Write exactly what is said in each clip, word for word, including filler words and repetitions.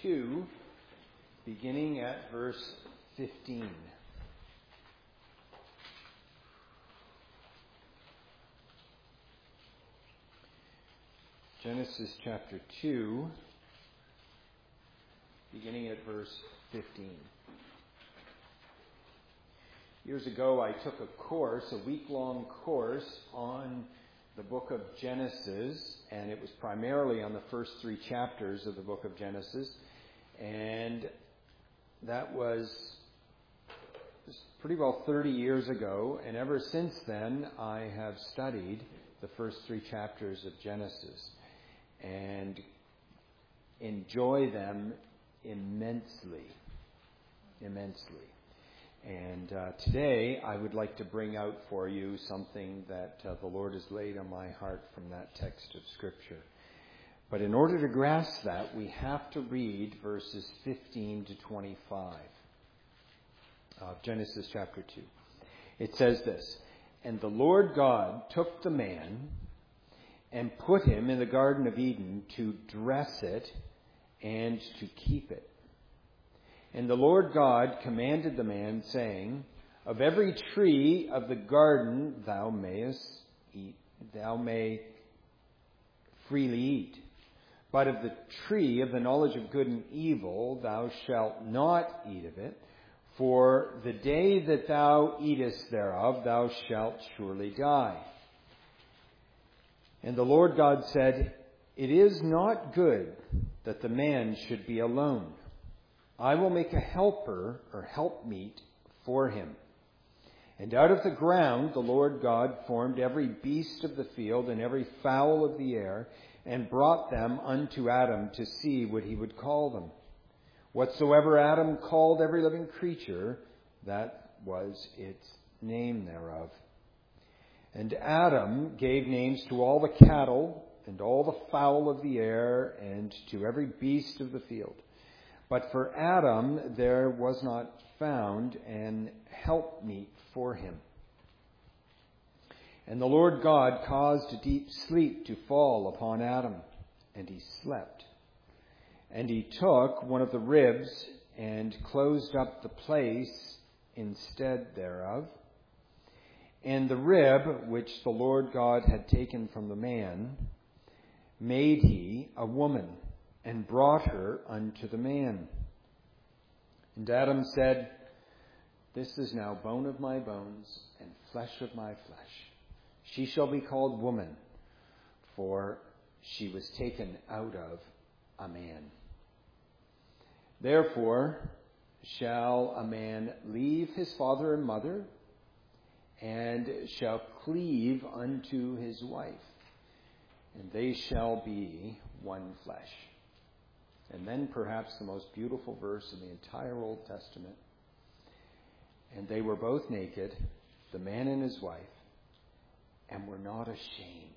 two, beginning at verse fifteen. Genesis chapter two, beginning at verse fifteen. Years ago, I took a course, a week-long course on the book of Genesis, and it was primarily on the first three chapters of the book of Genesis. And that was pretty well thirty years ago, and ever since then, I have studied the first three chapters of Genesis and enjoy them immensely, immensely. And uh, today I would like to bring out for you something that uh, the Lord has laid on my heart from that text of Scripture. But in order to grasp that, we have to read verses fifteen to twenty-five of Genesis chapter two. It says this, "And the Lord God took the man and put him in the Garden of Eden to dress it and to keep it. And the Lord God commanded the man, saying, Of every tree of the garden thou mayest eat, thou may freely eat. But of the tree of the knowledge of good and evil thou shalt not eat of it, for the day that thou eatest thereof thou shalt surely die. And the Lord God said, It is not good that the man should be alone. I will make a helper or helpmeet for him. And out of the ground the Lord God formed every beast of the field and every fowl of the air, and brought them unto Adam to see what he would call them. Whatsoever Adam called every living creature, that was its name thereof. And Adam gave names to all the cattle, and all the fowl of the air, and to every beast of the field. But for Adam there was not found an helpmeet for him. And the Lord God caused a deep sleep to fall upon Adam, and he slept. And he took one of the ribs and closed up the place instead thereof. And the rib which the Lord God had taken from the man made he a woman, and brought her unto the man. And Adam said, This is now bone of my bones, and flesh of my flesh. She shall be called woman, for she was taken out of a man. Therefore shall a man leave his father and mother, and shall cleave unto his wife, and they shall be one flesh." And then perhaps the most beautiful verse in the entire Old Testament. "And they were both naked, the man and his wife, and were not ashamed."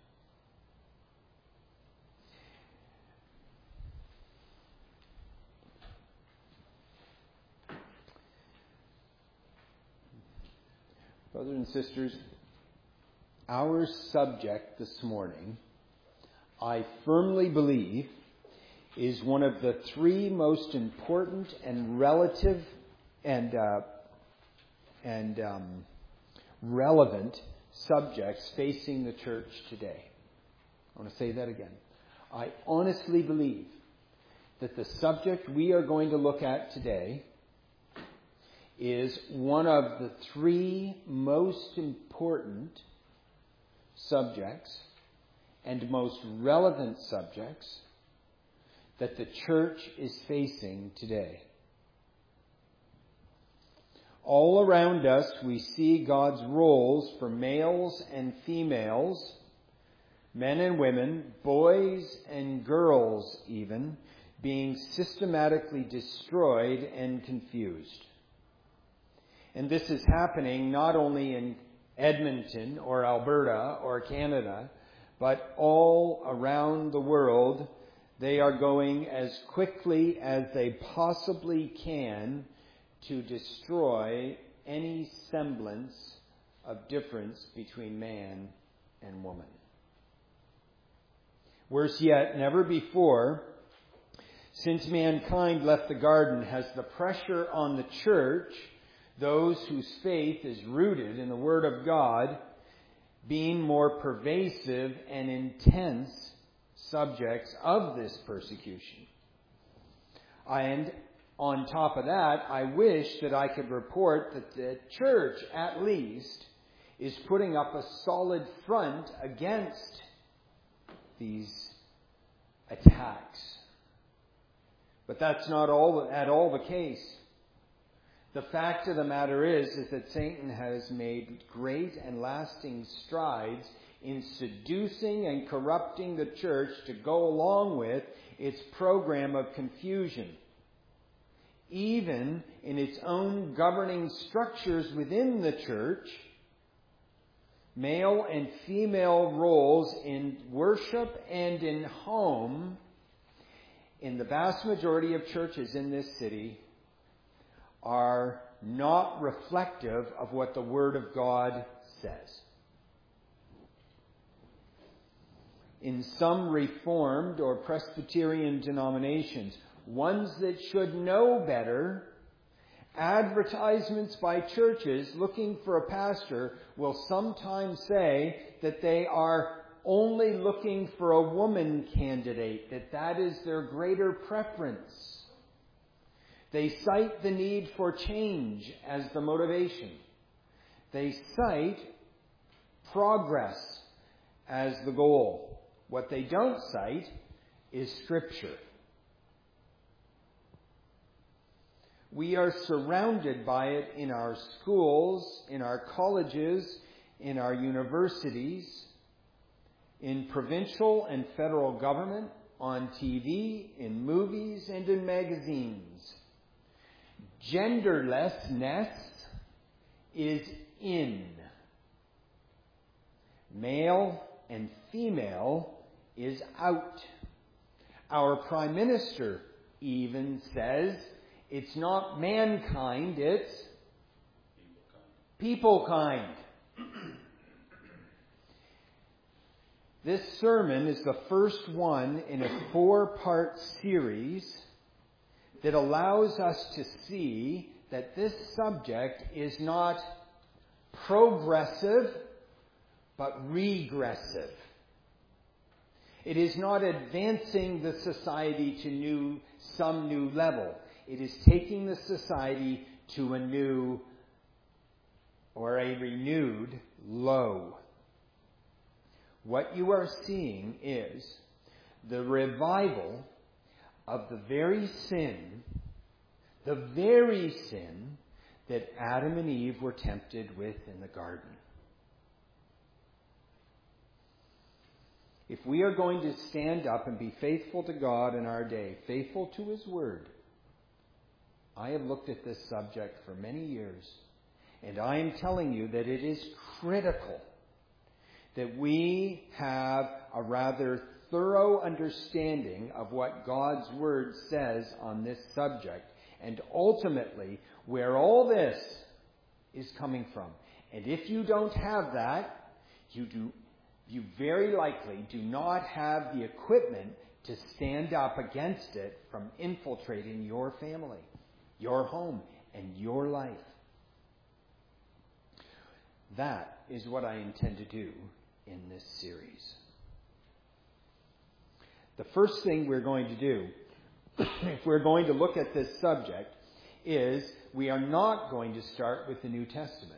Brothers and sisters, our subject this morning, I firmly believe, is one of the three most important and relative and uh, and um, relevant subjects facing the church today. I want to say that again. I honestly believe that the subject we are going to look at today is one of the three most important subjects and most relevant subjects that the church is facing today. All around us we see God's roles for males and females, men and women, boys and girls even, being systematically destroyed and confused. And this is happening not only in Edmonton or Alberta or Canada, but all around the world. They are going as quickly as they possibly can to destroy any semblance of difference between man and woman. Worse yet, never before, Since mankind left the garden, has the pressure on the church, those whose faith is rooted in the Word of God, been more pervasive and intense subjects of this persecution? And on top of that, I wish that I could report that the church, at least, is putting up a solid front against these attacks. But that's not all at all the case. The fact of the matter is, is that Satan has made great and lasting strides in seducing and corrupting the church to go along with its program of confusion. Even in its own governing structures within the church, male and female roles in worship and in home, in the vast majority of churches in this city, are not reflective of what the Word of God says. In some Reformed or Presbyterian denominations, ones that should know better, advertisements by churches looking for a pastor will sometimes say that they are only looking for a woman candidate, that that is their greater preference. They cite the need for change as the motivation. They cite progress as the goal. What they don't cite is Scripture. We are surrounded by it in our schools, in our colleges, in our universities, in provincial and federal government, on T V, in movies, and in magazines. Genderlessness is in. Male and female is out. Our Prime Minister even says it's not mankind, it's people kind. This sermon is the first one in a four-part series that allows us to see that this subject is not progressive, but regressive. It is not advancing the society to new, some new level. It is taking the society to a new or a renewed low. What you are seeing is the revival of the very sin, the very sin that Adam and Eve were tempted with in the garden. If we are going to stand up and be faithful to God in our day, faithful to His Word, I have looked at this subject for many years, and I am telling you that it is critical that we have a rather thorough understanding of what God's Word says on this subject, and ultimately where all this is coming from. And if you don't have that, you do, you very likely do not have the equipment to stand up against it from infiltrating your family, your home, and your life. That is what I intend to do in this series. The first thing we're going to do, if we're going to look at this subject, is we are not going to start with the New Testament.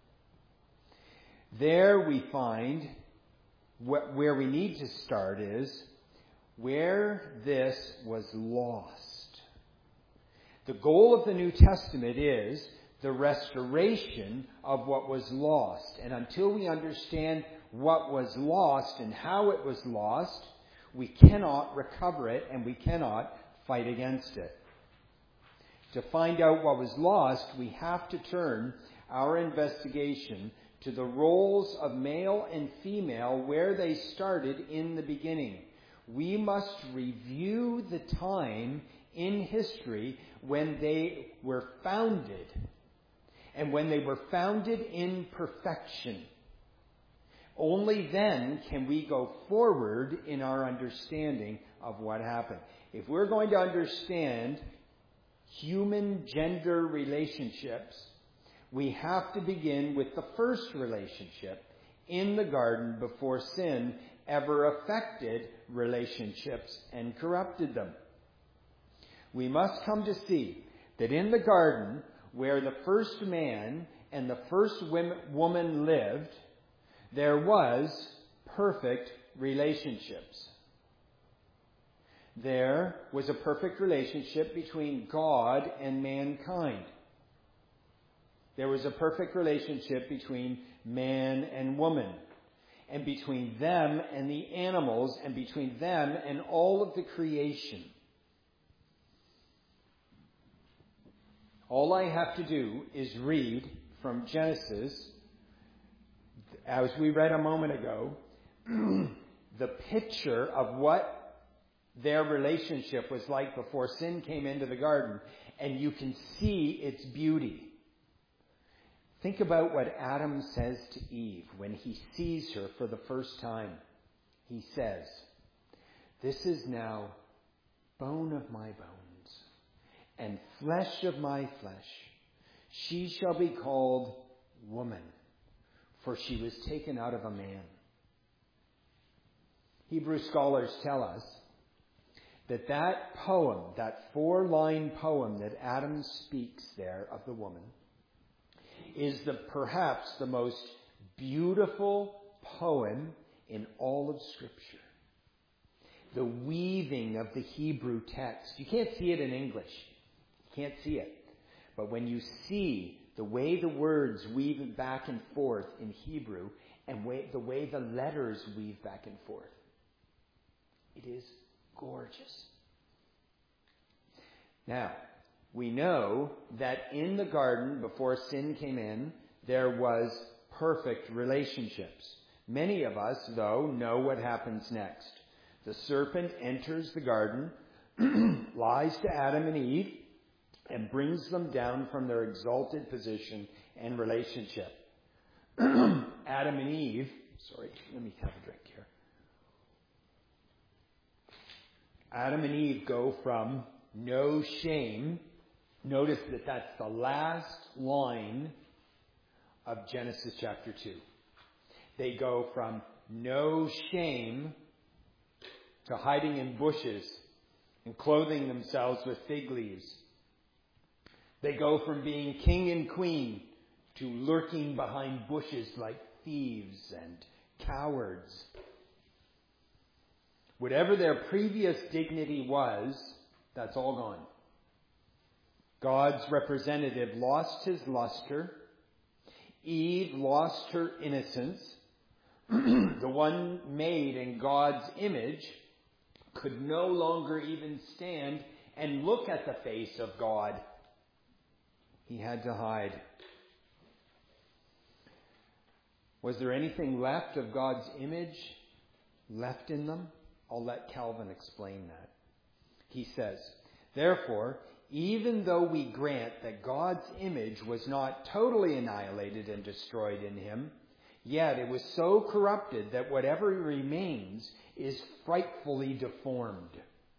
There we find what, where we need to start is where this was lost. The goal of the New Testament is the restoration of what was lost. And until we understand what was lost and how it was lost, we cannot recover it and we cannot fight against it. To find out what was lost, we have to turn our investigation to the roles of male and female where they started in the beginning. We must review the time in history when they were founded, and when they were founded in perfection. Only then can we go forward in our understanding of what happened. If we're going to understand human gender relationships, we have to begin with the first relationship in the garden before sin ever affected relationships and corrupted them. We must come to see that in the garden, where the first man and the first woman lived, there was perfect relationships. There was a perfect relationship between God and mankind. There was a perfect relationship between man and woman, and between them and the animals, and between them and all of the creation. All I have to do is read from Genesis, as we read a moment ago, the picture of what their relationship was like before sin came into the garden, and you can see its beauty. Think about what Adam says to Eve when he sees her for the first time. He says, "This is now bone of my bones and flesh of my flesh. She shall be called woman, for she was taken out of a man." Hebrew scholars tell us that that poem, that four-line poem that Adam speaks there of the woman, is the perhaps the most beautiful poem in all of Scripture. The weaving of the Hebrew text. You can't see it in English. You can't see it. But when you see the way the words weave back and forth in Hebrew, and way, the way the letters weave back and forth, it is gorgeous. Now, we know that in the garden, before sin came in, there was perfect relationships. Many of us, though, know what happens next. The serpent enters the garden, lies to Adam and Eve, and brings them down from their exalted position and relationship. Adam and Eve, sorry, let me have a drink here. Adam and Eve go from no shame. Notice that that's the last line of Genesis chapter two. They go from no shame to hiding in bushes and clothing themselves with fig leaves. They go from being king and queen to lurking behind bushes like thieves and cowards. Whatever their previous dignity was, that's all gone. God's representative lost his luster. Eve lost her innocence. The one made in God's image could no longer even stand and look at the face of God. He had to hide. Was there anything left of God's image left in them? I'll let Calvin explain that. He says, "Therefore, even though we grant that God's image was not totally annihilated and destroyed in him, yet it was so corrupted that whatever remains is frightfully deformed."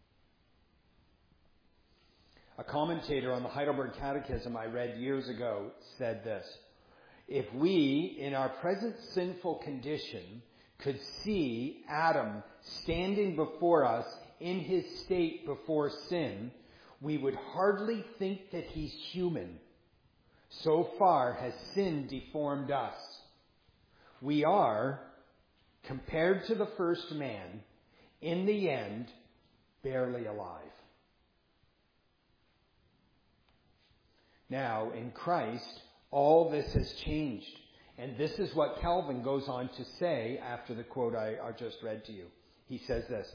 A commentator on the Heidelberg Catechism I read years ago said this: "If we, in our present sinful condition, could see Adam standing before us in his state before sin, we would hardly think that he's human. So far has sin deformed us. We are, compared to the first man, in the end, barely alive." Now, in Christ, all this has changed. And this is what Calvin goes on to say after the quote I, I just read to you. He says this: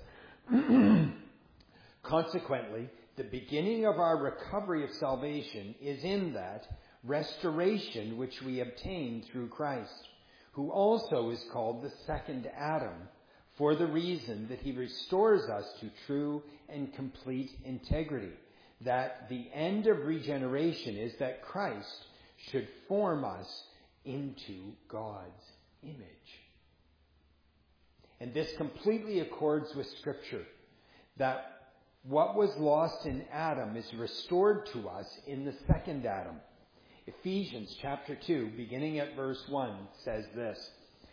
"Consequently, the beginning of our recovery of salvation is in that restoration which we obtain through Christ, who also is called the second Adam, for the reason that he restores us to true and complete integrity, that the end of regeneration is that Christ should form us into God's image." And this completely accords with Scripture, that What was lost in Adam is restored to us in the second Adam. Ephesians chapter two, beginning at verse one, says this.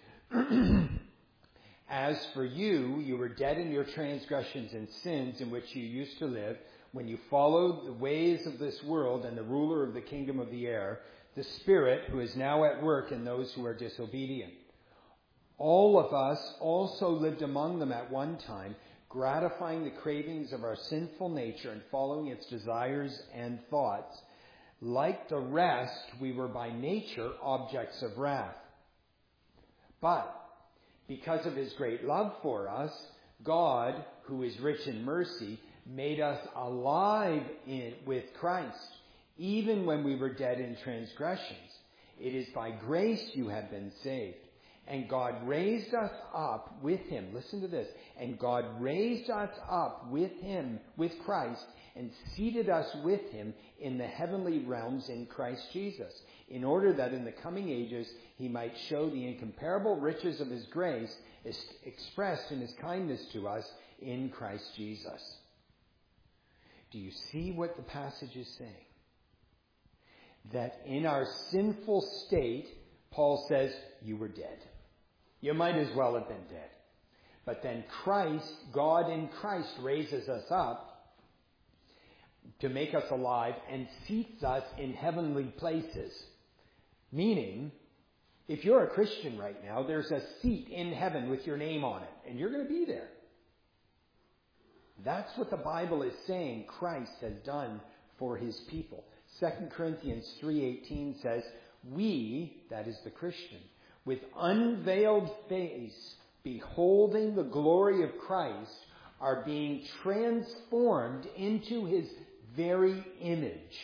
As for you, you were dead in your transgressions and sins in which you used to live, when you followed the ways of this world and the ruler of the kingdom of the air, the Spirit who is now at work in those who are disobedient. All of us also lived among them at one time, gratifying the cravings of our sinful nature and following its desires and thoughts. Like the rest, we were by nature objects of wrath. But because of his great love for us, God, who is rich in mercy, made us alive in, with Christ, even when we were dead in transgressions. It is by grace you have been saved. And God raised us up with him. Listen to this. And God raised us up with him, with Christ, and seated us with him in the heavenly realms in Christ Jesus, in order that in the coming ages he might show the incomparable riches of his grace expressed in his kindness to us in Christ Jesus. Do you see what the passage is saying? That in our sinful state, Paul says, you were dead. You might as well have been dead. But then Christ, God in Christ, raises us up to make us alive and seats us in heavenly places. Meaning, if you're a Christian right now, there's a seat in heaven with your name on it, and you're going to be there. That's what the Bible is saying Christ has done for his people. Second Corinthians three eighteen says, we, that is the Christian, with unveiled face, beholding the glory of Christ, are being transformed into his very image.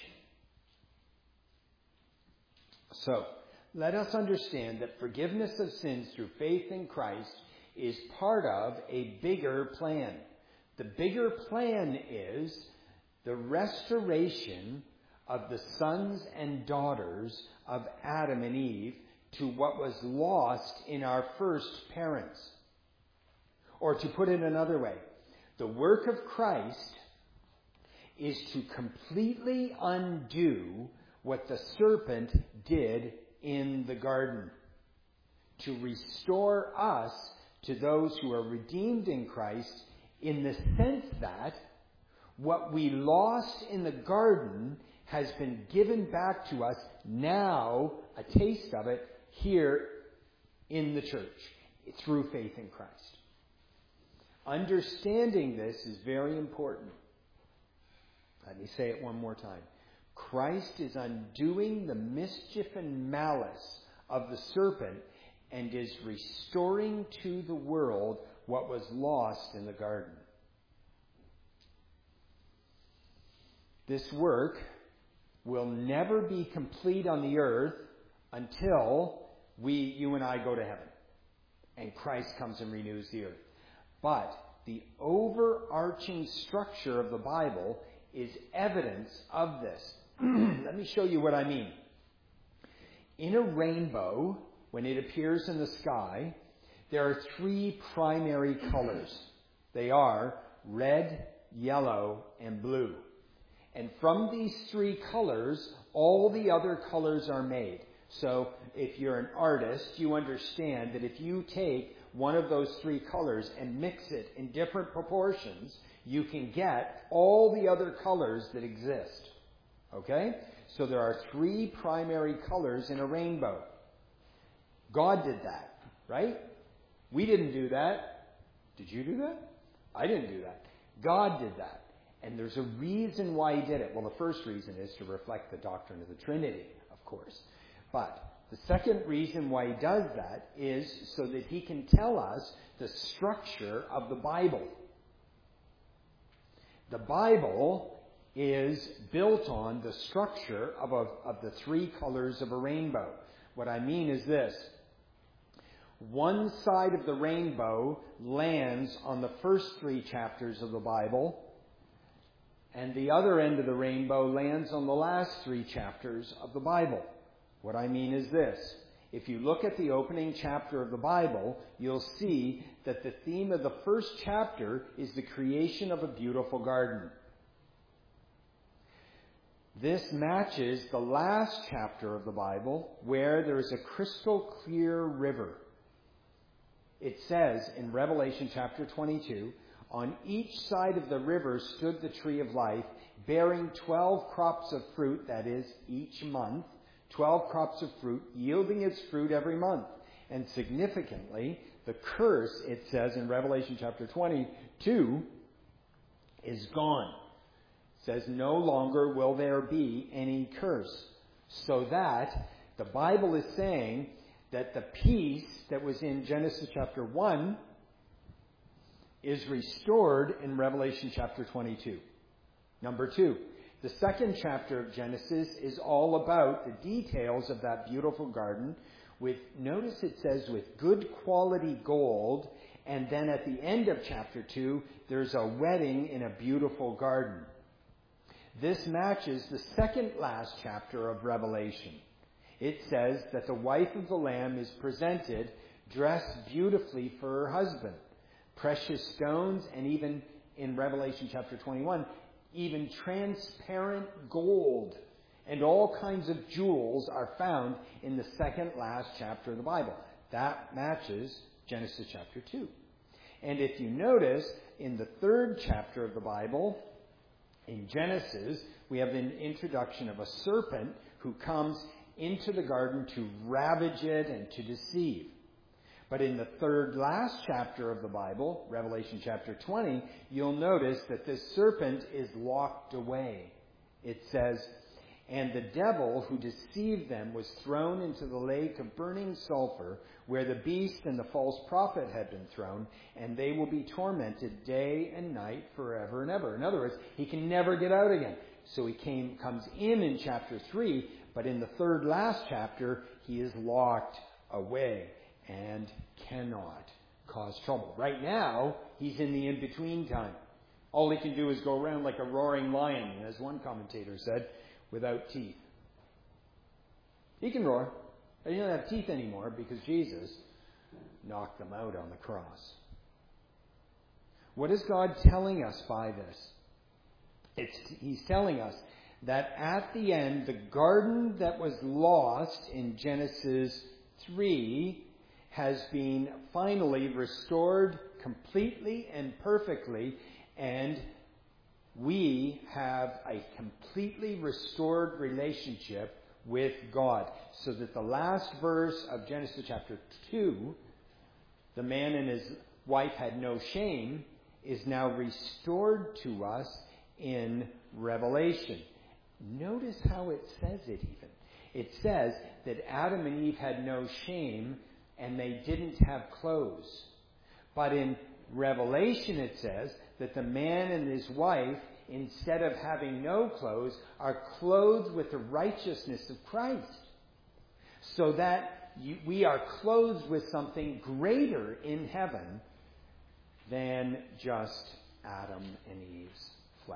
So, let us understand that forgiveness of sins through faith in Christ is part of a bigger plan. The bigger plan is the restoration of the sons and daughters of Adam and Eve to what was lost in our first parents. Or to put it another way, the work of Christ is to completely undo what the serpent did in the garden. To restore us to those who are redeemed in Christ, in the sense that what we lost in the garden has been given back to us now, a taste of it, here in the church, through faith in Christ. Understanding this is very important. Let me say it one more time. Christ is undoing the mischief and malice of the serpent and is restoring to the world what was lost in the garden. This work will never be complete on the earth until we, you and I, go to heaven and Christ comes and renews the earth. But the overarching structure of the Bible is evidence of this. Let me show you what I mean. In a rainbow, when it appears in the sky, there are three primary colors. They are red, yellow, and blue. And from these three colors, all the other colors are made. So if you're an artist, you understand that if you take one of those three colors and mix it in different proportions, you can get all the other colors that exist. Okay? So there are three primary colors in a rainbow. God did that, right? We didn't do that. Did you do that? I didn't do that. God did that. And there's a reason why he did it. Well, the first reason is to reflect the doctrine of the Trinity, of course. But the second reason why he does that is so that he can tell us the structure of the Bible. The Bible is built on the structure of, a, of the three colors of a rainbow. What I mean is this. One side of the rainbow lands on the first three chapters of the Bible, and the other end of the rainbow lands on the last three chapters of the Bible. What I mean is this. If you look at the opening chapter of the Bible, you'll see that the theme of the first chapter is the creation of a beautiful garden. This matches the last chapter of the Bible, where there is a crystal clear river. It says in Revelation chapter twenty-two, on each side of the river stood the tree of life, bearing twelve crops of fruit, that is, each month, twelve crops of fruit, yielding its fruit every month. And significantly, the curse, it says in Revelation chapter twenty-two, is gone. It says, no longer will there be any curse. So that the Bible is saying that the peace that was in Genesis chapter one is restored in Revelation chapter twenty-two. Number two, the second chapter of Genesis is all about the details of that beautiful garden with, notice it says, with good quality gold, and then at the end of chapter two, there's a wedding in a beautiful garden. This matches the second last chapter of Revelation. It says that the wife of the Lamb is presented dressed beautifully for her husband. Precious stones, and even in Revelation chapter twenty-one, even transparent gold and all kinds of jewels are found in the second last chapter of the Bible. That matches Genesis chapter two. And if you notice, in the third chapter of the Bible, in Genesis, we have an introduction of a serpent who comes into the garden to ravage it and to deceive. But in the third last chapter of the Bible, Revelation chapter twenty, you'll notice that this serpent is locked away. It says, and the devil who deceived them was thrown into the lake of burning sulfur, where the beast and the false prophet had been thrown, and they will be tormented day and night forever and ever. In other words, he can never get out again. So he came, comes in in chapter three, but in the third last chapter, he is locked away and cannot cause trouble. Right now, he's in the in-between time. All he can do is go around like a roaring lion, as one commentator said, without teeth. He can roar, but he doesn't have teeth anymore because Jesus knocked them out on the cross. What is God telling us by this? It's, he's telling us that at the end, the garden that was lost in Genesis three has been finally restored completely and perfectly, and we have a completely restored relationship with God. So that the last verse of Genesis chapter two, the man and his wife had no shame, is now restored to us in Revelation. Notice how it says it even. It says that Adam and Eve had no shame and they didn't have clothes. But in Revelation it says that the man and his wife, instead of having no clothes, are clothed with the righteousness of Christ. So that you, we are clothed with something greater in heaven than just Adam and Eve's flesh.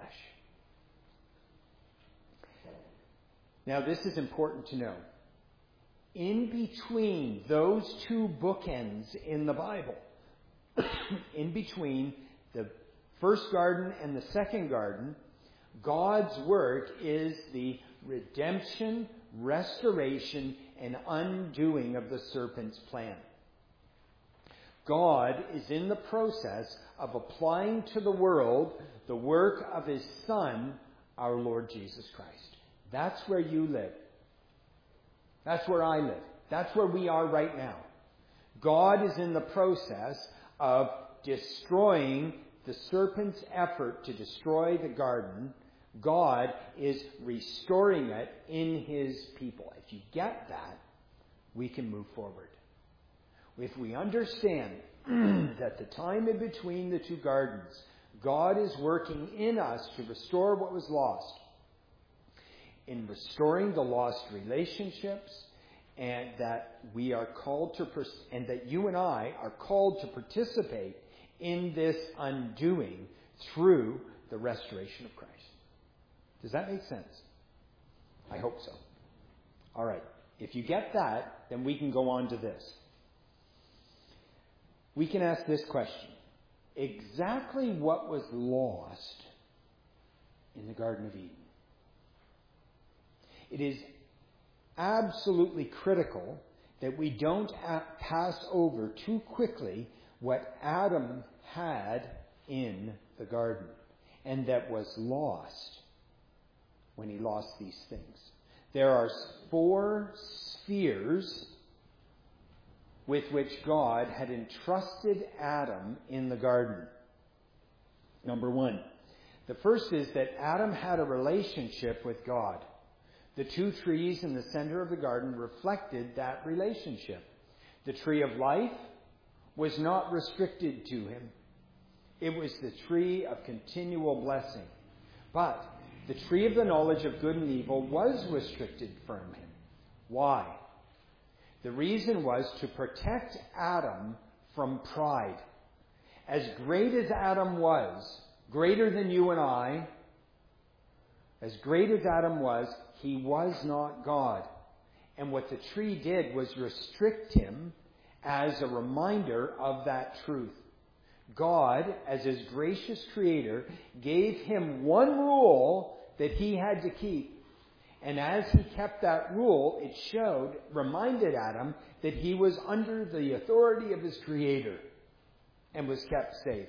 Now, this is important to know. In between those two bookends in the Bible, in between the first garden and the second garden, God's work is the redemption, restoration, and undoing of the serpent's plan. God is in the process of applying to the world the work of His Son, our Lord Jesus Christ. That's where you live. That's where I live. That's where we are right now. God is in the process of destroying the serpent's effort to destroy the garden. God is restoring it in His people. If you get that, we can move forward. If we understand that the time in between the two gardens, God is working in us to restore what was lost, in restoring the lost relationships, and that we are called to, and that you and I are called to participate in this undoing through the restoration of Christ. Does that make sense? I hope so. All right. If you get that, then we can go on to this. We can ask this question. Exactly what was lost in the Garden of Eden? It is absolutely critical that we don't pass over too quickly what Adam had in the garden and that was lost when he lost these things. There are four spheres with which God had entrusted Adam in the garden. Number one, the first is that Adam had a relationship with God. The two trees in the center of the garden reflected that relationship. The tree of life was not restricted to him. It was the tree of continual blessing. But the tree of the knowledge of good and evil was restricted from him. Why? The reason was to protect Adam from pride. As great as Adam was, greater than you and I, as great as Adam was, he was not God. And what the tree did was restrict him as a reminder of that truth. God, as his gracious creator, gave him one rule that he had to keep. And as he kept that rule, it showed, reminded Adam that he was under the authority of his creator and was kept safe.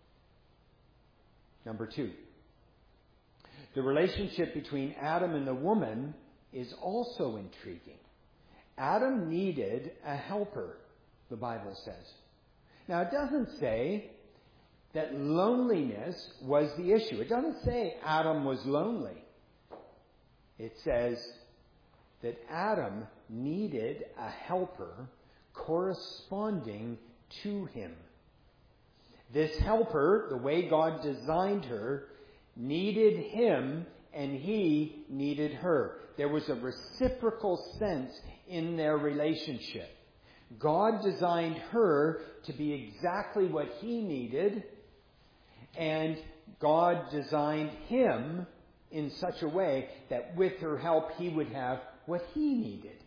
Number two, the relationship between Adam and the woman is also intriguing. Adam needed a helper, the Bible says. Now, it doesn't say that loneliness was the issue. It doesn't say Adam was lonely. It says that Adam needed a helper corresponding to him. This helper, the way God designed her, needed him and he needed her. There was a reciprocal sense in their relationship. God designed her to be exactly what he needed, and God designed him in such a way that with her help he would have what he needed.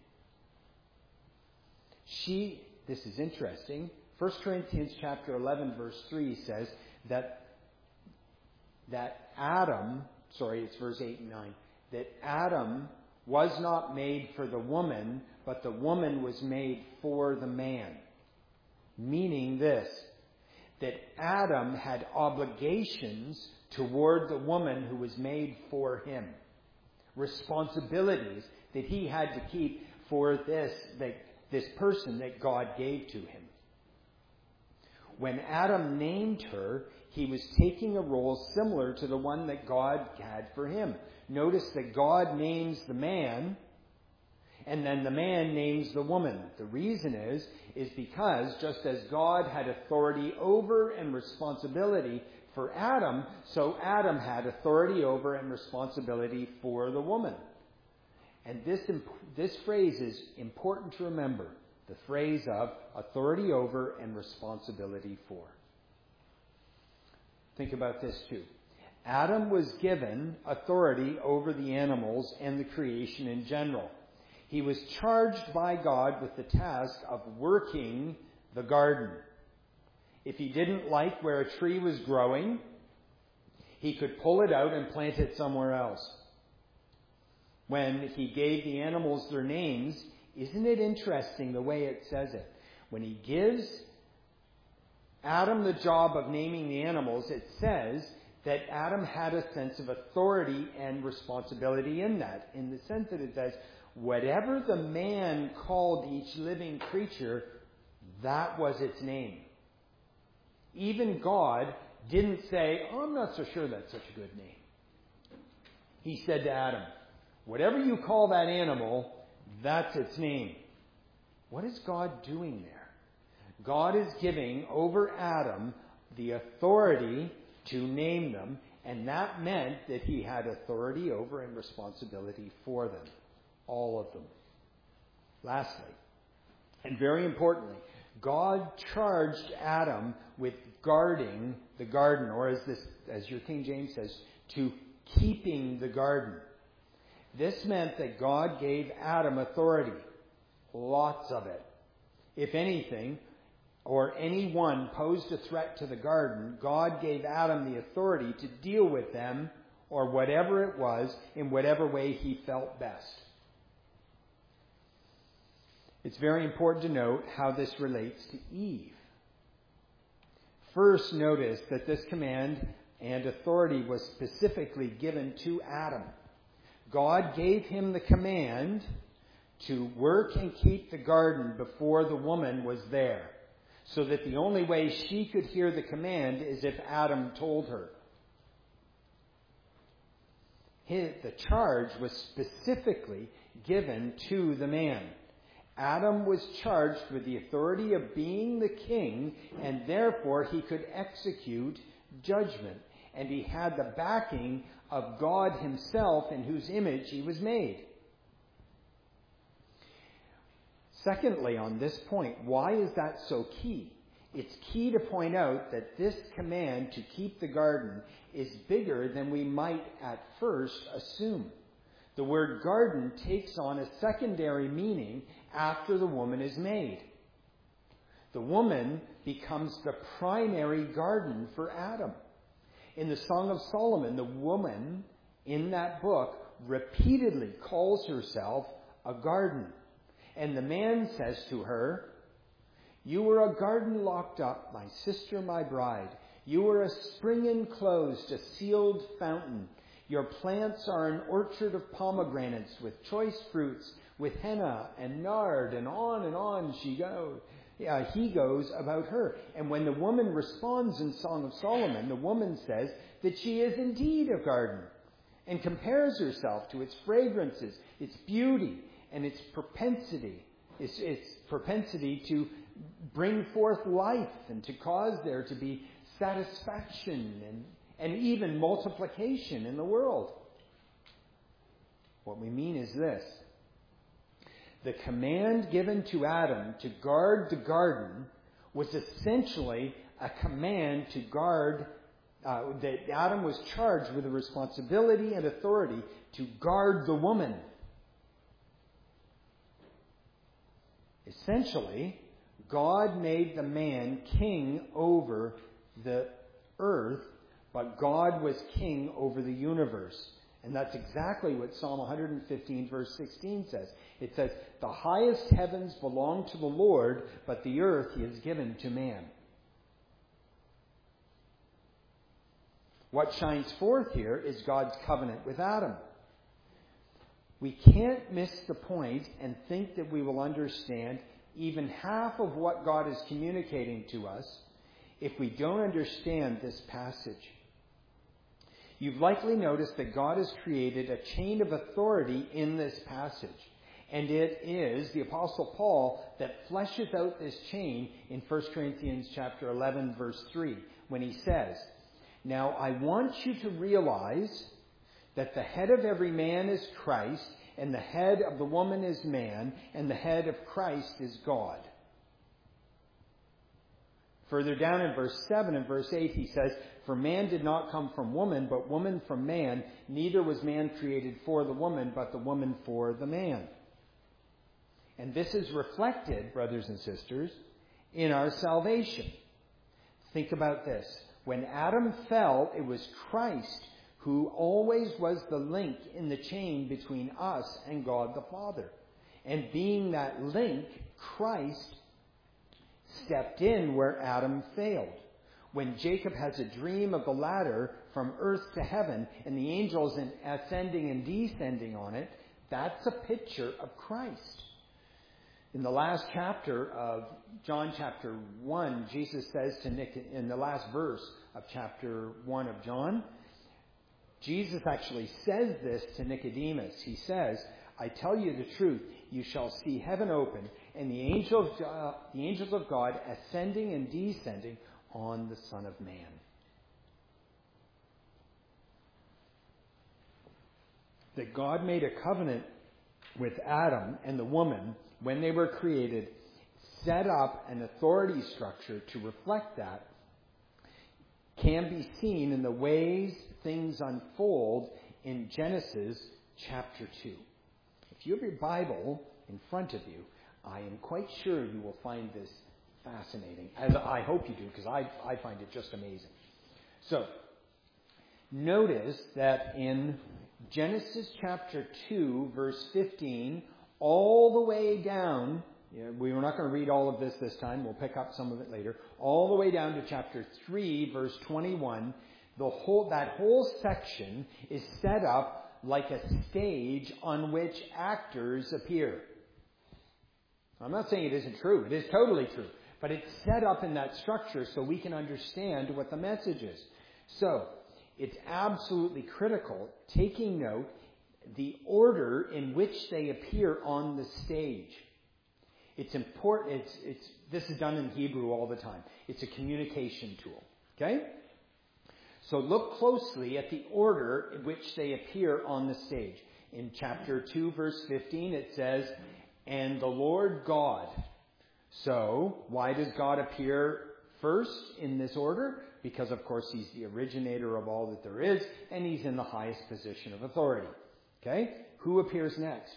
She, this is interesting, First Corinthians chapter eleven verse three says that that Adam, sorry, it's verse eight and nine, that Adam was not made for the woman, but the woman was made for the man. Meaning this, that Adam had obligations toward the woman who was made for him. Responsibilities that he had to keep for this, that, this person that God gave to him. When Adam named her, he was taking a role similar to the one that God had for him. Notice that God names the man, and then the man names the woman. The reason is, is because just as God had authority over and responsibility for Adam, so Adam had authority over and responsibility for the woman. And this, this phrase is important to remember. The phrase of authority over and responsibility for. Think about this too. Adam was given authority over the animals and the creation in general. He was charged by God with the task of working the garden. If he didn't like where a tree was growing, he could pull it out and plant it somewhere else. When he gave the animals their names, isn't it interesting the way it says it? When he gives Adam the job of naming the animals, it says that Adam had a sense of authority and responsibility in that, in the sense that it says, whatever the man called each living creature, that was its name. Even God didn't say, oh, I'm not so sure that's such a good name. He said to Adam, whatever you call that animal, that's its name. What is God doing there? God is giving over Adam the authority to name them, and that meant that he had authority over and responsibility for them. All of them. Lastly, and very importantly, God charged Adam with guarding the garden, or as this, as your King James says, to keeping the garden. This meant that God gave Adam authority. Lots of it. If anything, or anyone posed a threat to the garden, God gave Adam the authority to deal with them, or whatever it was, in whatever way he felt best. It's very important to note how this relates to Eve. First, notice that this command and authority was specifically given to Adam. God gave him the command to work and keep the garden before the woman was there, so that the only way she could hear the command is if Adam told her. His, the charge was specifically given to the man. Adam was charged with the authority of being the king, and therefore he could execute judgment. And he had the backing of God himself, in whose image he was made. Secondly, on this point, why is that so key? It's key to point out that this command to keep the garden is bigger than we might at first assume. The word garden takes on a secondary meaning after the woman is made. The woman becomes the primary garden for Adam. In the Song of Solomon, the woman in that book repeatedly calls herself a garden. And the man says to her, "You were a garden locked up, my sister, my bride. You were a spring enclosed, a sealed fountain. Your plants are an orchard of pomegranates with choice fruits, with henna and nard," and on and on she goes. Yeah, he goes about her. And when the woman responds in Song of Solomon, the woman says that she is indeed a garden and compares herself to its fragrances, its beauty, and its propensity, its, its propensity to bring forth life and to cause there to be satisfaction and, and even multiplication in the world. What we mean is this. The command given to Adam to guard the garden was essentially a command to guard, uh, that Adam was charged with the responsibility and authority to guard the woman. Essentially, God made the man king over the earth, but God was king over the universe. And that's exactly what Psalm one fifteen verse sixteen says. It says, "The highest heavens belong to the Lord, but the earth he has given to man." What shines forth here is God's covenant with Adam. We can't miss the point and think that we will understand even half of what God is communicating to us if we don't understand this passage. You've likely noticed that God has created a chain of authority in this passage. And it is the Apostle Paul that fleshes out this chain in First Corinthians chapter eleven, verse three, when he says, "Now I want you to realize that the head of every man is Christ, and the head of the woman is man, and the head of Christ is God." Further down in verse seven and verse eight, he says, "For man did not come from woman, but woman from man. Neither was man created for the woman, but the woman for the man." And this is reflected, brothers and sisters, in our salvation. Think about this. When Adam fell, it was Christ who always was the link in the chain between us and God the Father. And being that link, Christ stepped in where Adam failed. When Jacob has a dream of the ladder from earth to heaven and the angels ascending and descending on it, that's a picture of Christ. In the last chapter of John chapter one, Jesus says to Nic, in the last verse of chapter one of John, Jesus actually says this to Nicodemus. He says, "I tell you the truth, you shall see heaven open and the angels, uh, the angels of God ascending and descending on the Son of Man." That God made a covenant with Adam and the woman when they were created, set up an authority structure to reflect that, can be seen in the ways things unfold in Genesis chapter two. If you have your Bible in front of you, I am quite sure you will find this fascinating, as I hope you do, because I, I find it just amazing. So, notice that in Genesis chapter two, verse fifteen, all the way down, you know, we were not going to read all of this this time, we'll pick up some of it later, all the way down to chapter three, verse twenty-one, the whole, that whole section is set up like a stage on which actors appear. I'm not saying it isn't true, it is totally true, but it's set up in that structure so we can understand what the message is. So, it's absolutely critical, taking note, the order in which they appear on the stage. It's important, it's, it's, this is done in Hebrew all the time. It's a communication tool. Okay? So look closely at the order in which they appear on the stage. In chapter two, verse fifteen, it says, "And the Lord God." So, why does God appear first in this order? Because, of course, he's the originator of all that there is, and he's in the highest position of authority. Okay? Who appears next?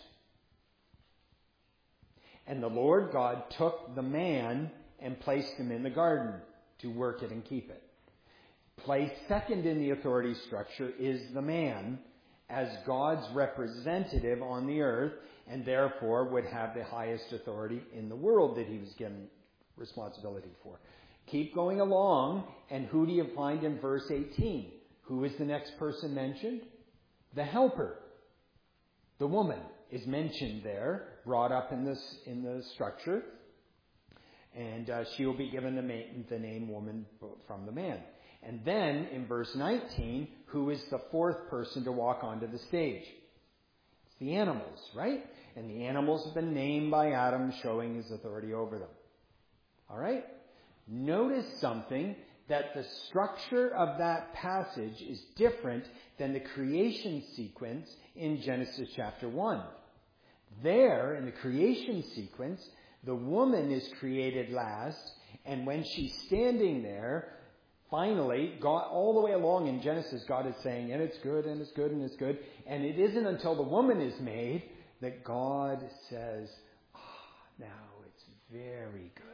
"And the Lord God took the man and placed him in the garden to work it and keep it." Placed second in the authority structure is the man as God's representative on the earth, and therefore would have the highest authority in the world that he was given responsibility for. Keep going along, and who do you find in verse eighteen? Who is the next person mentioned? The helper. The woman is mentioned there, brought up in this in the structure, and uh, she will be given the, ma- the name woman from the man. And then in verse nineteen, who is the fourth person to walk onto the stage? It's the animals, right? And the animals have been named by Adam, showing his authority over them. All right? Notice something, that the structure of that passage is different than the creation sequence in Genesis chapter one. There, in the creation sequence, the woman is created last, and when she's standing there, finally, God, all the way along in Genesis, God is saying, and it's good, and it's good, and it's good. And it isn't until the woman is made that God says, ah, oh, now it's very good.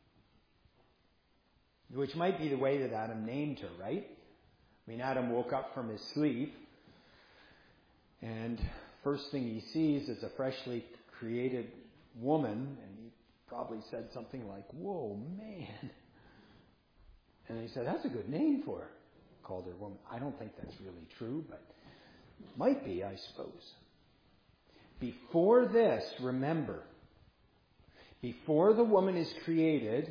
Which might be the way that Adam named her, right? I mean, Adam woke up from his sleep, and first thing he sees is a freshly created woman, and he probably said something like, "Whoa, man." And he said, "That's a good name for her." Called her woman. I don't think that's really true, but might be, I suppose. Before this, remember, before the woman is created,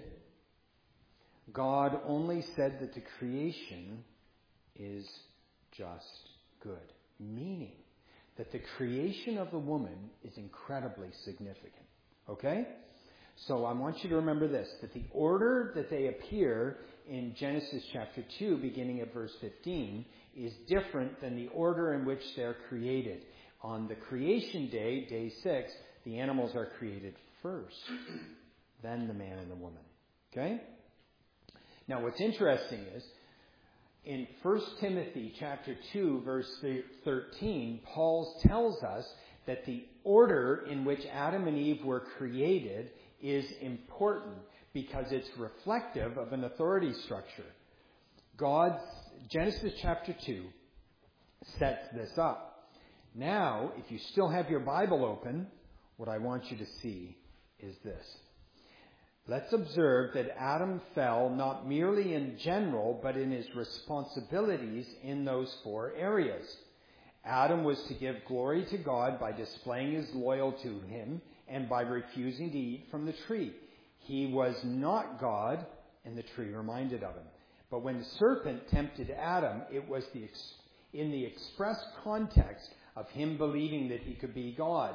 God only said that the creation is just good. Meaning that the creation of the woman is incredibly significant. Okay? So I want you to remember this, that the order that they appear in Genesis chapter two, beginning at verse fifteen, is different than the order in which they're created. On the creation day, day six, the animals are created first, then the man and the woman. Okay? Now what's interesting is, in First Timothy chapter two, verse thirteen, Paul tells us that the order in which Adam and Eve were created is important because it's reflective of an authority structure. God's, Genesis chapter two sets this up. Now, if you still have your Bible open, what I want you to see is this. Let's observe that Adam fell not merely in general, but in his responsibilities in those four areas. Adam was to give glory to God by displaying his loyalty to him and by refusing to eat from the tree. He was not God, and the tree reminded of him. But when the serpent tempted Adam, it was the ex- in the express context of him believing that he could be God.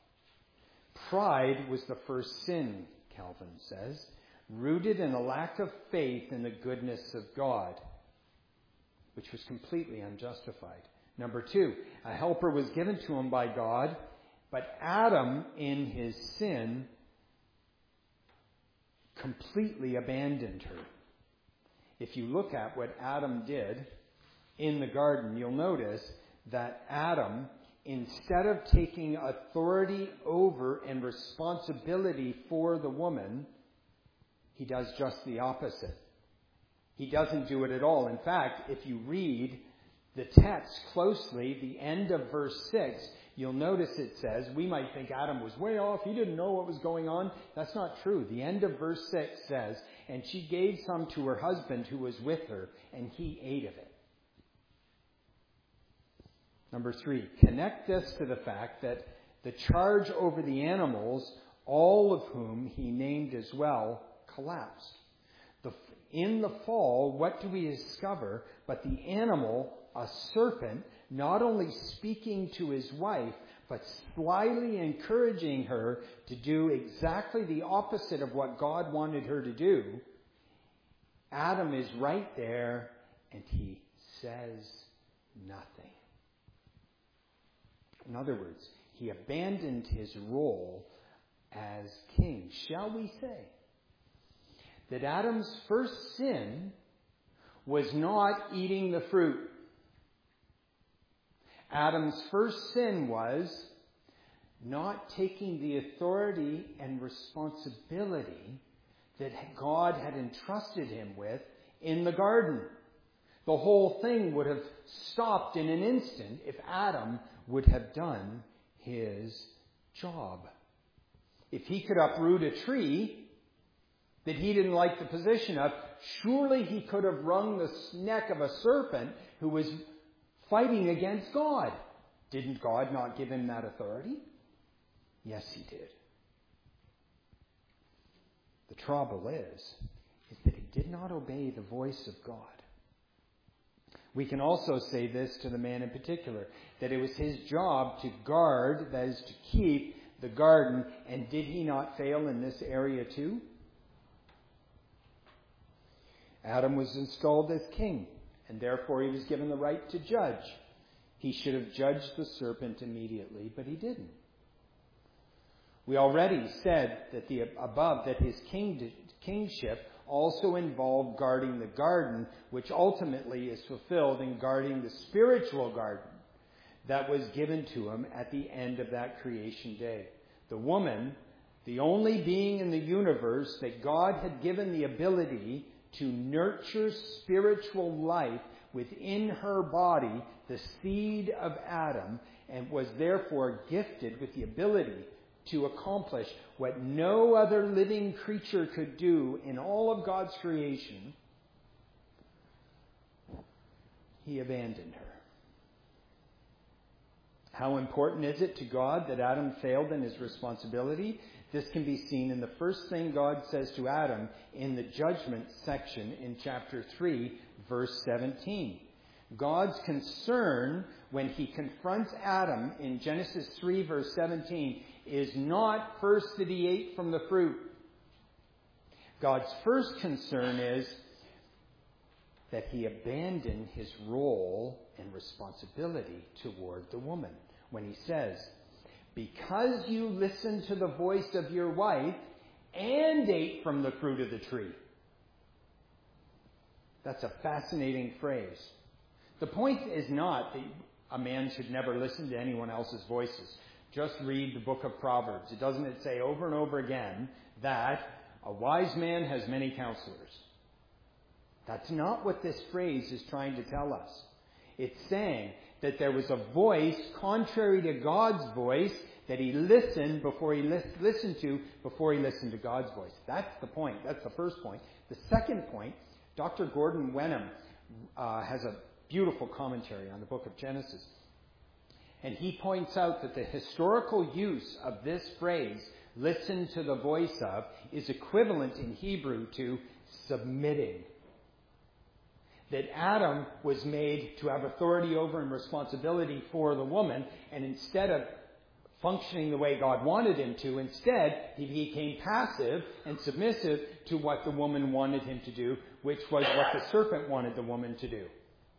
Pride was the first sin, Calvin says, rooted in a lack of faith in the goodness of God, which was completely unjustified. Number two, a helper was given to him by God, but Adam, in his sin, completely abandoned her. If you look at what Adam did in the garden, you'll notice that Adam instead of taking authority over and responsibility for the woman, he does just the opposite. He doesn't do it at all. In fact, if you read the text closely, the end of verse six, you'll notice it says, we might think Adam was way off, he didn't know what was going on. That's not true. The end of verse six says, and she gave some to her husband who was with her, and he ate of it. Number three, connect this to the fact that the charge over the animals, all of whom he named as well, collapsed. The, in the fall, what do we discover but the animal, a serpent, not only speaking to his wife, but slyly encouraging her to do exactly the opposite of what God wanted her to do. Adam is right there, and he says nothing. In other words, he abandoned his role as king. Shall we say that Adam's first sin was not eating the fruit? Adam's first sin was not taking the authority and responsibility that God had entrusted him with in the garden. The whole thing would have stopped in an instant if Adam would have done his job. If he could uproot a tree that he didn't like the position of, surely he could have wrung the neck of a serpent who was fighting against God. Didn't God not give him that authority? Yes, he did. The trouble is, is that he did not obey the voice of God. We can also say this to the man in particular, that it was his job to guard, that is to keep the garden, and did he not fail in this area too? Adam was installed as king, and therefore he was given the right to judge. He should have judged the serpent immediately, but he didn't. We already said that the above that his king, kingship also involved guarding the garden, which ultimately is fulfilled in guarding the spiritual garden that was given to him at the end of that creation day. The woman, the only being in the universe that God had given the ability to nurture spiritual life within her body, the seed of Adam, and was therefore gifted with the ability to accomplish what no other living creature could do in all of God's creation, he abandoned her. How important is it to God that Adam failed in his responsibility? This can be seen in the first thing God says to Adam in the judgment section in chapter three, verse seventeen. God's concern when he confronts Adam in Genesis three, verse seventeen, is not first that he ate from the fruit. God's first concern is that he abandoned his role and responsibility toward the woman. When he says, because you listened to the voice of your wife and ate from the fruit of the tree. That's a fascinating phrase. The point is not that a man should never listen to anyone else's voices. Just read the book of Proverbs. It doesn't it say over and over again that a wise man has many counselors. That's not what this phrase is trying to tell us. It's saying that there was a voice contrary to God's voice that he listened before he li- listened to before he listened to God's voice. That's the point. That's the first point. The second point, Doctor Gordon Wenham uh, has a beautiful commentary on the book of Genesis. And he points out that the historical use of this phrase, listen to the voice of, is equivalent in Hebrew to submitting. That Adam was made to have authority over and responsibility for the woman, and instead of functioning the way God wanted him to, instead he became passive and submissive to what the woman wanted him to do, which was what the serpent wanted the woman to do.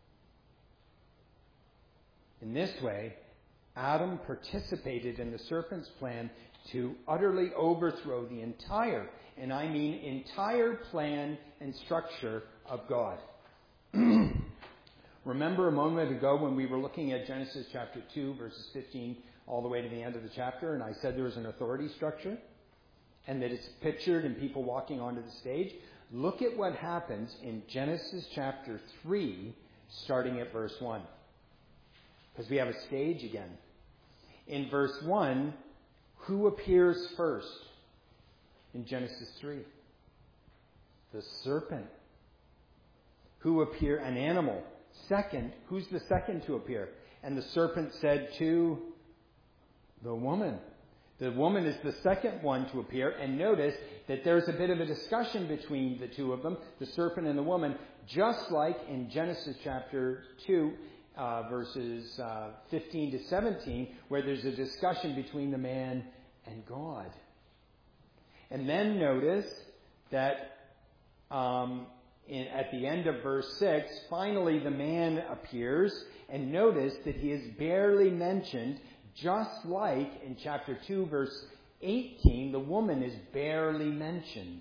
In this way, Adam participated in the serpent's plan to utterly overthrow the entire, and I mean entire plan and structure of God. Remember a moment ago when we were looking at Genesis chapter two, verses fifteen all the way to the end of the chapter, and I said there was an authority structure and that it's pictured in people walking onto the stage? Look at what happens in Genesis chapter three, starting at verse one. Because we have a stage again. In verse one, who appears first in Genesis three? The serpent. Who appear? An animal. Second, who's the second to appear? And the serpent said to the woman. The woman is the second one to appear. And notice that there's a bit of a discussion between the two of them, the serpent and the woman, just like in Genesis chapter two, uh, verses uh, fifteen to seventeen, where there's a discussion between the man and God. And then notice that um, in, at the end of verse six, finally the man appears, and notice that he is barely mentioned, just like in chapter two, verse eighteen, the woman is barely mentioned.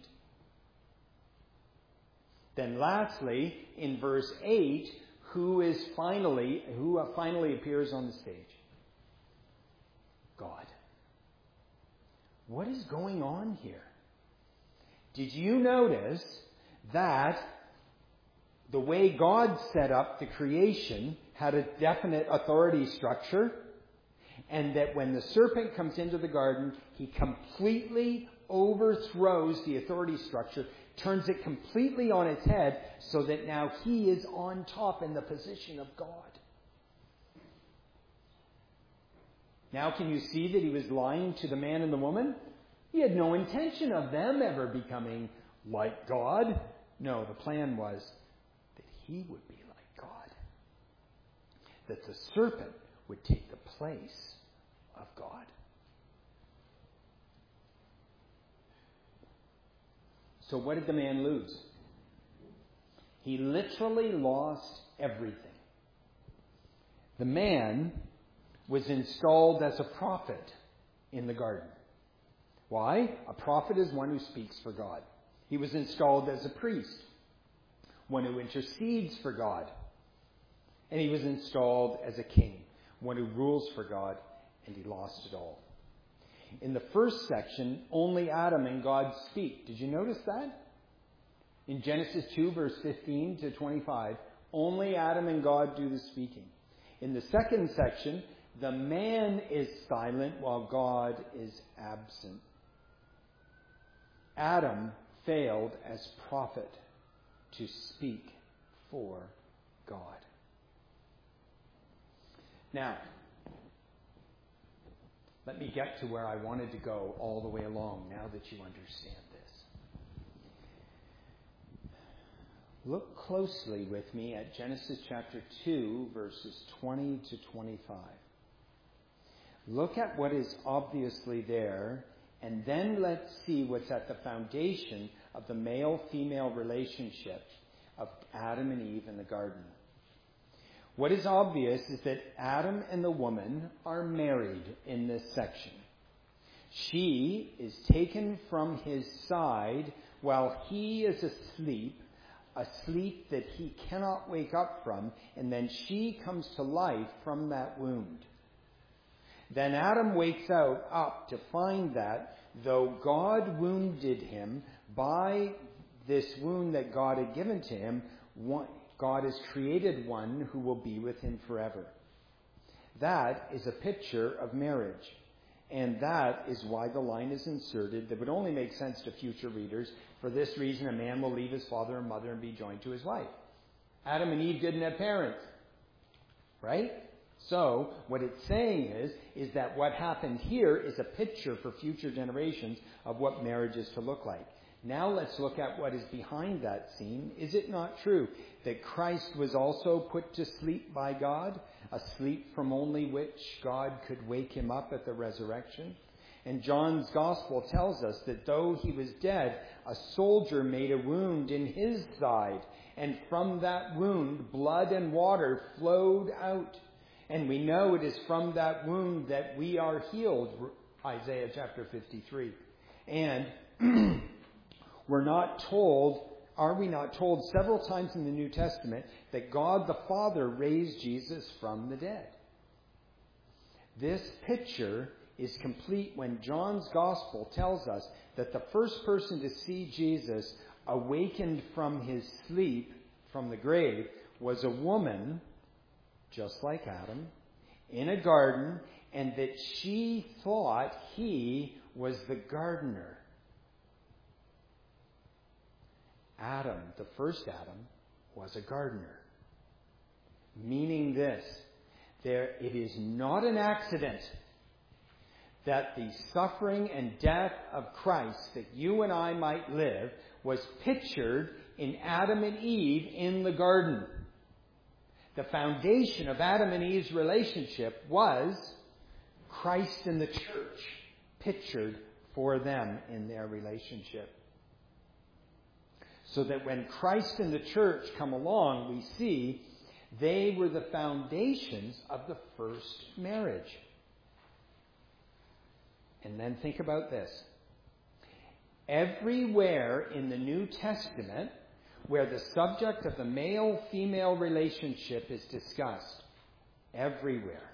Then lastly, in verse eight, who is finally, who finally appears on the stage? God. What is going on here? Did you notice that the way God set up the creation had a definite authority structure, and that when the serpent comes into the garden, he completely overthrows the authority structure, turns it completely on its head, so that now he is on top in the position of God. Now can you see that he was lying to the man and the woman? He had no intention of them ever becoming like God. No, the plan was that he would be like God. That the serpent would take the place of God. So what did the man lose? He literally lost everything. The man was installed as a prophet in the garden. Why? A prophet is one who speaks for God. He was installed as a priest, one who intercedes for God. And he was installed as a king, one who rules for God, and he lost it all. In the first section, only Adam and God speak. Did you notice that? In Genesis two, verse fifteen to twenty-five, only Adam and God do the speaking. In the second section, the man is silent while God is absent. Adam failed as prophet to speak for God. Now, let me get to where I wanted to go all the way along now that you understand this. Look closely with me at Genesis chapter two, verses twenty to twenty-five. Look at what is obviously there, and then let's see what's at the foundation of the male-female relationship of Adam and Eve in the garden. What is obvious is that Adam and the woman are married in this section. She is taken from his side while he is asleep, a sleep that he cannot wake up from, and then she comes to life from that wound. Then Adam wakes out up to find that though God wounded him by this wound that God had given to him, one, God has created one who will be with him forever. That is a picture of marriage. And that is why the line is inserted that would only make sense to future readers. For this reason, a man will leave his father and mother and be joined to his wife. Adam and Eve didn't have parents. Right? So, what it's saying is, is that what happened here is a picture for future generations of what marriage is to look like. Now let's look at what is behind that scene. Is it not true that Christ was also put to sleep by God, a sleep from only which God could wake him up at the resurrection? And John's Gospel tells us that though he was dead, a soldier made a wound in his side, and from that wound blood and water flowed out. And we know it is from that wound that we are healed, Isaiah chapter fifty-three. And we're not told are we not told several times in the New Testament that God the Father raised Jesus from the dead? This picture is complete when John's Gospel tells us that the first person to see Jesus awakened from his sleep from the grave was a woman, just like Adam, in a garden, and that she thought he was the gardener. Adam, the first Adam, was a gardener. Meaning this, there, it is not an accident that the suffering and death of Christ that you and I might live was pictured in Adam and Eve in the garden. The foundation of Adam and Eve's relationship was Christ and the church, pictured for them in their relationship. So that when Christ and the church come along, we see they were the foundations of the first marriage. And then think about this. Everywhere in the New Testament where the subject of the male-female relationship is discussed, everywhere,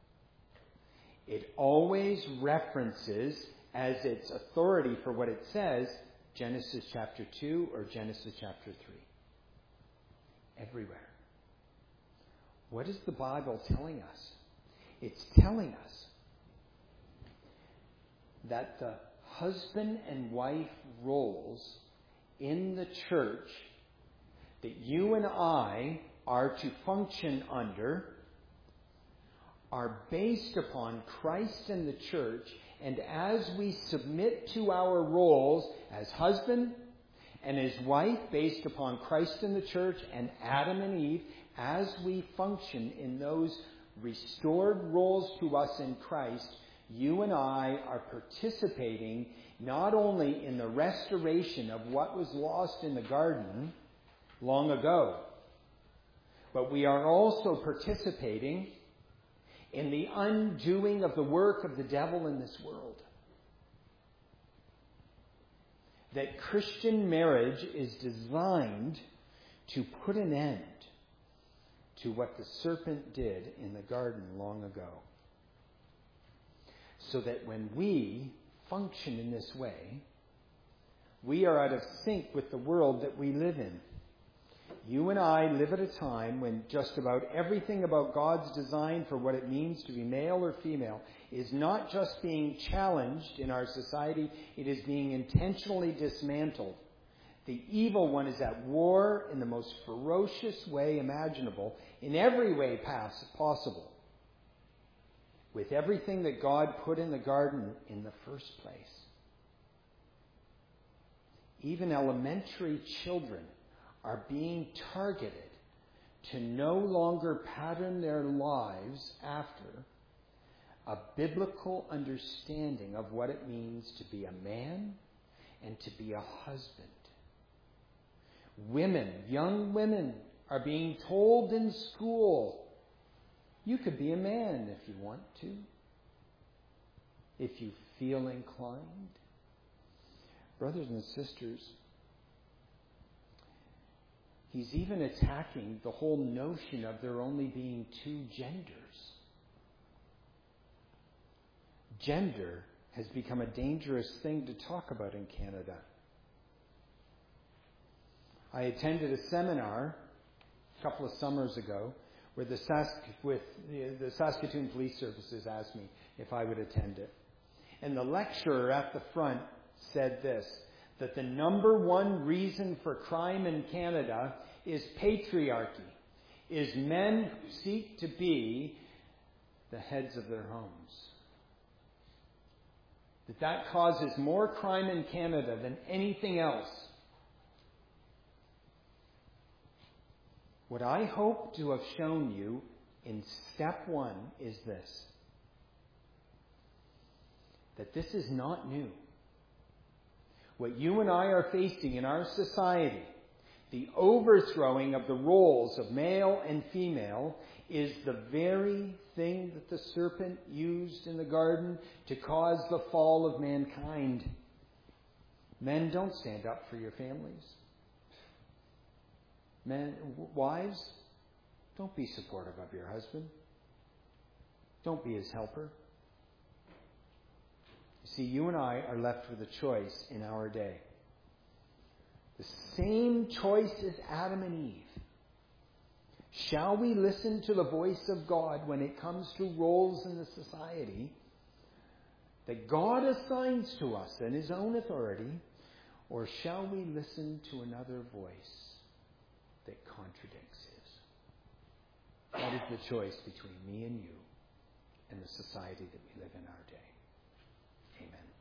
it always references as its authority for what it says, Genesis chapter two or Genesis chapter three. Everywhere. What is the Bible telling us? It's telling us that the husband and wife roles in the church that you and I are to function under are based upon Christ and the church, and as we submit to our roles as husband and as wife based upon Christ and the church and Adam and Eve, as we function in those restored roles to us in Christ, you and I are participating not only in the restoration of what was lost in the garden long ago, but we are also participating in the undoing of the work of the devil in this world. That Christian marriage is designed to put an end to what the serpent did in the garden long ago. So that when we function in this way, we are out of sync with the world that we live in. You and I live at a time when just about everything about God's design for what it means to be male or female is not just being challenged in our society, it is being intentionally dismantled. The evil one is at war in the most ferocious way imaginable, in every way possible, with everything that God put in the garden in the first place. Even elementary children are being targeted to no longer pattern their lives after a biblical understanding of what it means to be a man and to be a husband. Women, young women, are being told in school, you could be a man if you want to, if you feel inclined. Brothers and sisters, he's even attacking the whole notion of there only being two genders. Gender has become a dangerous thing to talk about in Canada. I attended a seminar a couple of summers ago where the, Sask- with the, the Saskatoon Police Services asked me if I would attend it. And the lecturer at the front said this, that the number one reason for crime in Canada is patriarchy, is men who seek to be the heads of their homes. That that causes more crime in Canada than anything else. What I hope to have shown you in step one is this, that this is not new. What you and I are facing in our society, the overthrowing of the roles of male and female, is the very thing that the serpent used in the garden to cause the fall of mankind. Men, don't stand up for your families. Men, wives, don't be supportive of your husband. Don't be his helper. You see, you and I are left with a choice in our day. The same choice as Adam and Eve. Shall we listen to the voice of God when it comes to roles in the society that God assigns to us in his own authority, or shall we listen to another voice that contradicts his? That is the choice between me and you and the society that we live in our day. Amen.